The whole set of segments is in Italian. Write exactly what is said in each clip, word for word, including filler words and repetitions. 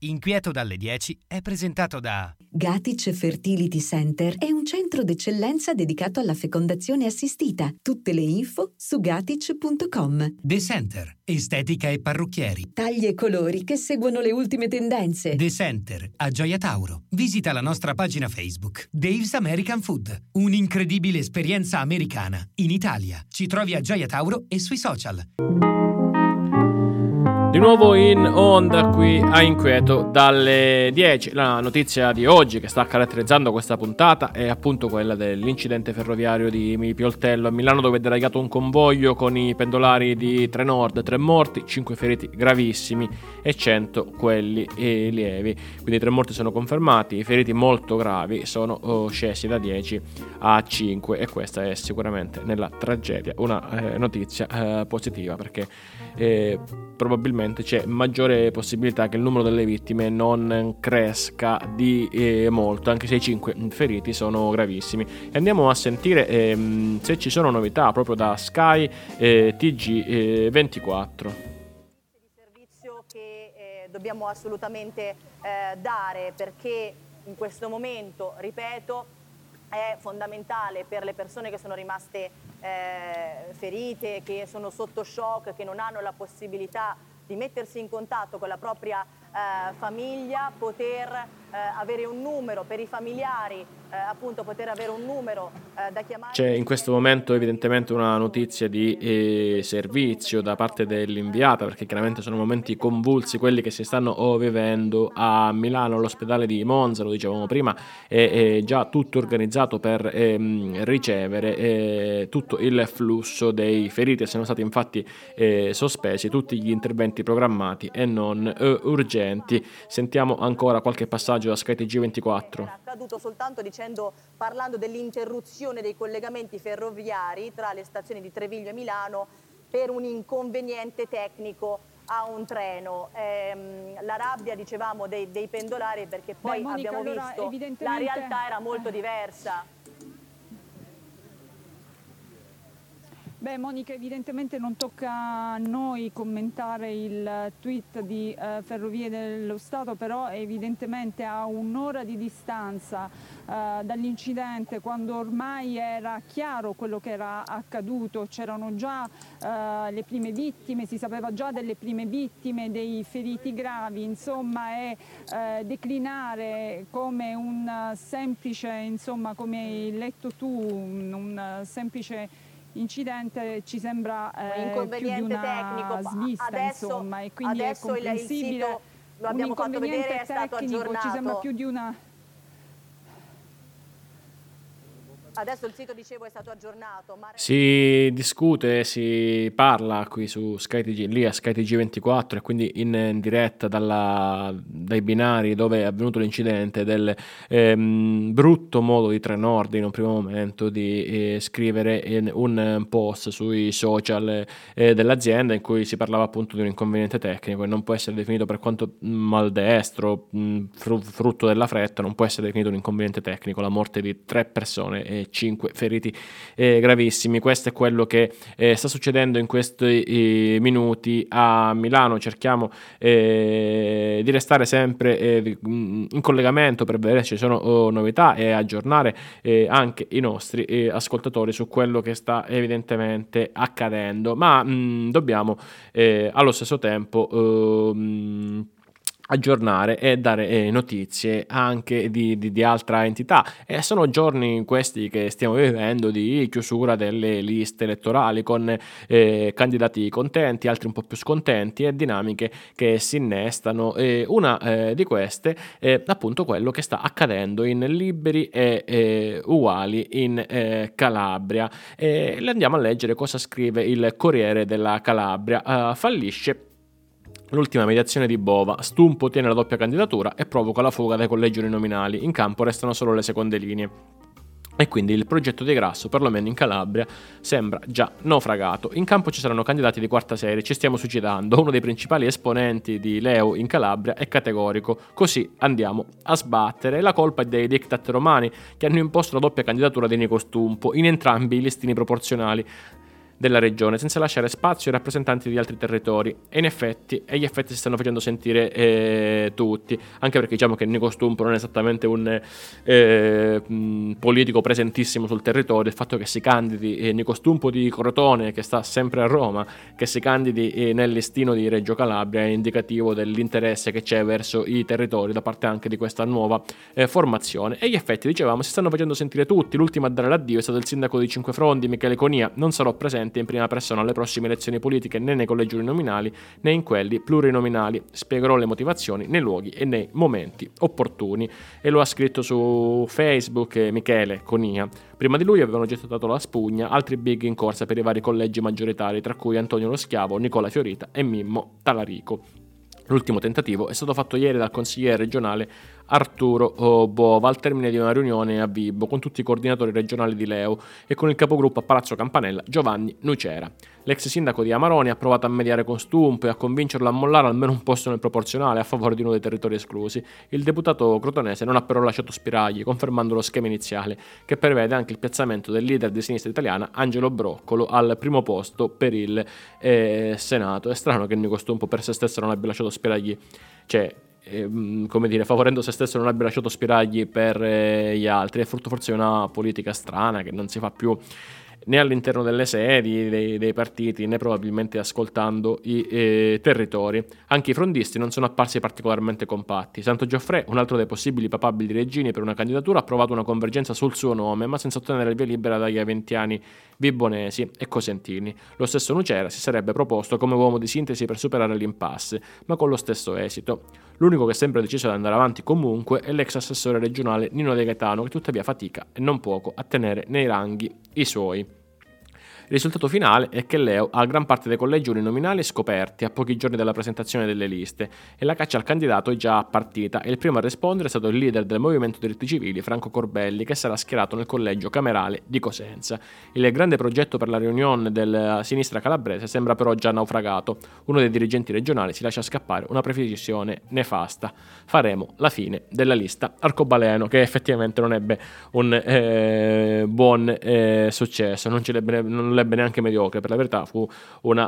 Inquieto dalle dieci è presentato da Gatic Fertility Center è un centro d'eccellenza dedicato alla fecondazione assistita. Tutte le info su gatic punto com. The Center, estetica e parrucchieri. Tagli e colori che seguono le ultime tendenze. The Center, a Gioia Tauro. Visita la nostra pagina Facebook. Dave's American Food, un'incredibile esperienza americana in Italia. Ci trovi a Gioia Tauro e sui social. Di nuovo in onda qui a Inquieto dalle dieci. La notizia di oggi che sta caratterizzando questa puntata è appunto quella dell'incidente ferroviario di Pioltello a Milano, dove è deragliato un convoglio con i pendolari di Trenord, tre morti, cinque feriti gravissimi e cento quelli lievi. Quindi tre morti sono confermati, i feriti molto gravi sono oh, scesi da dieci a cinque, e questa è sicuramente nella tragedia una eh, notizia eh, positiva, perché eh, probabilmente c'è maggiore possibilità che il numero delle vittime non cresca di eh, molto, anche se i cinque feriti sono gravissimi. E andiamo a sentire ehm, se ci sono novità proprio da Sky eh, T G eh, ventiquattro. Di servizio che eh, dobbiamo assolutamente eh, dare, perché in questo momento, ripeto, è fondamentale per le persone che sono rimaste eh, ferite, che sono sotto shock, che non hanno la possibilità di mettersi in contatto con la propria eh, famiglia, poter eh, avere un numero per i familiari, eh, appunto poter avere un numero eh, da chiamare. C'è in questo momento evidentemente una notizia di eh, servizio da parte dell'inviata, perché chiaramente sono momenti convulsi quelli che si stanno oh, vivendo a Milano. L'ospedale di Monza, lo dicevamo prima, è, è già tutto organizzato per ehm, ricevere eh, tutto il flusso dei feriti. Sono stati infatti eh, sospesi tutti gli interventi programmati e non eh, urgenti. Sentiamo ancora qualche passaggio da Sky T G ventiquattro. È accaduto soltanto dicendo, parlando dell'interruzione dei collegamenti ferroviari tra le stazioni di Treviglio e Milano per un inconveniente tecnico a un treno. Ehm, la rabbia, dicevamo, dei, dei pendolari, perché poi Beh, Monica, abbiamo allora, visto evidentemente... la realtà era molto diversa. Beh, Monica, evidentemente non tocca a noi commentare il tweet di eh, Ferrovie dello Stato, però evidentemente a un'ora di distanza eh, dall'incidente, quando ormai era chiaro quello che era accaduto, c'erano già eh, le prime vittime, si sapeva già delle prime vittime, dei feriti gravi, insomma, è eh, declinare come un semplice, insomma, come hai letto tu, un, un semplice incidente ci sembra eh, più di una tecnico. svista, adesso, insomma, e quindi è adesso il, il comprensibile. sito, lo abbiamo fatto vedere, è stato tecnico, aggiornato. ci sembra più di una... Adesso il sito, dicevo, è stato aggiornato. Ma... Si discute, si parla qui su Sky T G, lì a Sky T G ventiquattro, e quindi in, in diretta dalla, dai binari dove è avvenuto l'incidente, del ehm, brutto modo di Trenord in un primo momento di eh, scrivere in un post sui social eh, dell'azienda in cui si parlava appunto di un inconveniente tecnico, e non può essere definito, per quanto maldestro, mh, frutto della fretta, non può essere definito un inconveniente tecnico la morte di tre persone e cinque feriti eh, gravissimi. Questo è quello che eh, sta succedendo in questi eh, minuti a Milano. Cerchiamo eh, di restare sempre eh, in collegamento per vedere se ci sono oh, novità, e aggiornare eh, anche i nostri eh, ascoltatori su quello che sta evidentemente accadendo, ma mh, dobbiamo eh, allo stesso tempo eh, mh, aggiornare e dare eh, notizie anche di, di, di altra entità. E sono giorni questi che stiamo vivendo di chiusura delle liste elettorali, con eh, candidati contenti, altri un po' più scontenti, e dinamiche che si innestano. E una eh, di queste è appunto quello che sta accadendo in Liberi e eh, Uguali in eh, Calabria. E andiamo a leggere cosa scrive il Corriere della Calabria. Uh, fallisce l'ultima mediazione di Bova, Stumpo tiene la doppia candidatura e provoca la fuga dai collegi uninominali, in campo restano solo le seconde linee. E quindi il progetto di Grasso, perlomeno in Calabria, sembra già naufragato. In campo ci saranno candidati di quarta serie, ci stiamo suicidando. Uno dei principali esponenti di Leo in Calabria è categorico: così andiamo a sbattere. La colpa è dei diktat romani, che hanno imposto la doppia candidatura di Nico Stumpo in entrambi i listini proporzionali. della regione, senza lasciare spazio ai rappresentanti di altri territori. E in effetti, e gli effetti si stanno facendo sentire eh, tutti, anche perché diciamo che Nico Stumpo non è esattamente un eh, mh, politico presentissimo sul territorio. Il fatto che si candidi eh, Nico Stumpo di Crotone, che sta sempre a Roma, che si candidi eh, nel listino di Reggio Calabria, è indicativo dell'interesse che c'è verso i territori da parte anche di questa nuova eh, formazione. E gli effetti, dicevamo, si stanno facendo sentire tutti. L'ultimo a dare l'addio è stato il sindaco di Cinquefrondi, Michele Conia. Non sarò presente in prima persona alle prossime elezioni politiche, né nei collegi uninominali né in quelli plurinominali. Spiegherò le motivazioni nei luoghi e nei momenti opportuni. E lo ha scritto su Facebook eh, Michele Conia. Prima di lui avevano gettato la spugna altri big in corsa per i vari collegi maggioritari, tra cui Antonio Lo Schiavo, Nicola Fiorita e Mimmo Talarico. L'ultimo tentativo è stato fatto ieri dal consigliere regionale Arturo Bova al termine di una riunione a Vibo con tutti i coordinatori regionali di Leo e con il capogruppo a Palazzo Campanella Giovanni Nucera. L'ex sindaco di Amaroni ha provato a mediare con Stumpo e a convincerlo a mollare almeno un posto nel proporzionale a favore di uno dei territori esclusi. Il deputato crotonese non ha però lasciato spiragli, confermando lo schema iniziale, che prevede anche il piazzamento del leader di sinistra italiana Angelo Broccolo al primo posto per il eh, Senato. È strano che Nico Stumpo per se stesso non abbia lasciato spiragli, cioè eh, come dire, favorendo se stesso non abbia lasciato spiragli per eh, gli altri. È frutto forse di una politica strana che non si fa più né all'interno delle sedi dei, dei partiti, né probabilmente ascoltando i eh, territori. Anche i frondisti non sono apparsi particolarmente compatti. Santo Gioffre, un altro dei possibili papabili reggini per una candidatura, ha provato una convergenza sul suo nome, ma senza ottenere il via libera dagli aventiani vibonesi e cosentini. Lo stesso Nucera si sarebbe proposto come uomo di sintesi per superare l'impasse, ma con lo stesso esito. L'unico che sembra deciso ad andare avanti comunque è l'ex assessore regionale Nino De Gaetano, che tuttavia fatica e non poco a tenere nei ranghi i suoi. Il risultato finale è che Leo ha gran parte dei collegi uninominali scoperti a pochi giorni dalla presentazione delle liste e la caccia al candidato è già partita, e il primo a rispondere è stato il leader del Movimento Diritti Civili, Franco Corbelli, che sarà schierato nel collegio camerale di Cosenza. Il grande progetto per la riunione della sinistra calabrese sembra però già naufragato. Uno dei dirigenti regionali si lascia scappare una previsione nefasta: faremo la fine della lista arcobaleno, che effettivamente non ebbe un eh, buon eh, successo, non, ce l'ebbe, non l'ebbe neanche mediocre, per la verità fu una,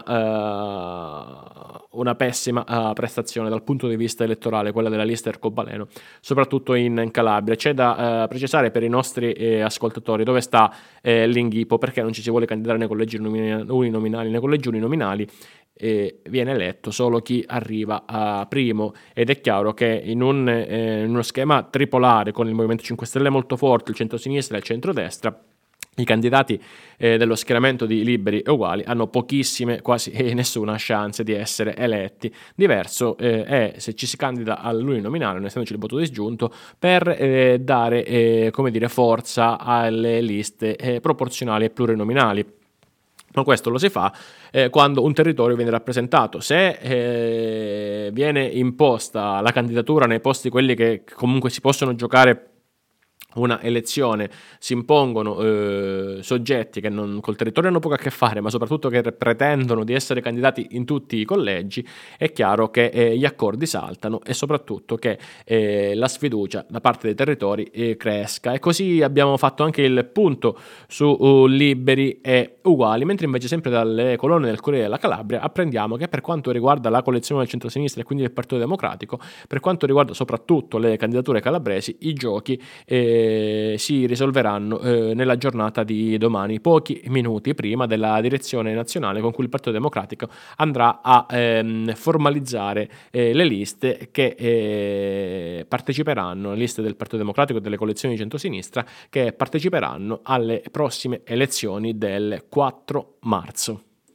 uh, una pessima uh, prestazione dal punto di vista elettorale, quella della lista arcobaleno, soprattutto in, in Calabria. C'è da uh, precisare per i nostri eh, ascoltatori dove sta eh, l'inghippo, perché non ci si vuole candidare nei collegi uninominali. Nei collegi uninominali E viene eletto solo chi arriva a primo, ed è chiaro che in, un, eh, in uno schema tripolare con il Movimento cinque Stelle molto forte, il centro-sinistra e il centro-destra, i candidati eh, dello schieramento di Liberi e Uguali hanno pochissime, quasi eh, nessuna chance di essere eletti. Diverso eh, è se ci si candida all'uninominale, non essendoci il voto disgiunto, per eh, dare eh, come dire, forza alle liste eh, proporzionali e plurinominali. Ma questo lo si fa eh, quando un territorio viene rappresentato. Se eh, viene imposta la candidatura nei posti quelli che comunque si possono giocare una elezione, si impongono eh, soggetti che non, col territorio hanno poco a che fare, ma soprattutto che pretendono di essere candidati in tutti i collegi, è chiaro che eh, gli accordi saltano e soprattutto che eh, la sfiducia da parte dei territori eh, cresca. E così abbiamo fatto anche il punto su uh, Liberi e Uguali, mentre invece sempre dalle colonne del Corriere della Calabria apprendiamo che per quanto riguarda la coalizione del centro-sinistra e quindi del Partito Democratico, per quanto riguarda soprattutto le candidature calabresi, i giochi eh, si risolveranno eh, nella giornata di domani, pochi minuti prima della direzione nazionale con cui il Partito Democratico andrà a ehm, formalizzare eh, le liste che eh, parteciperanno, le liste del Partito Democratico e delle coalizioni di centrosinistra che parteciperanno alle prossime elezioni del quattro marzo.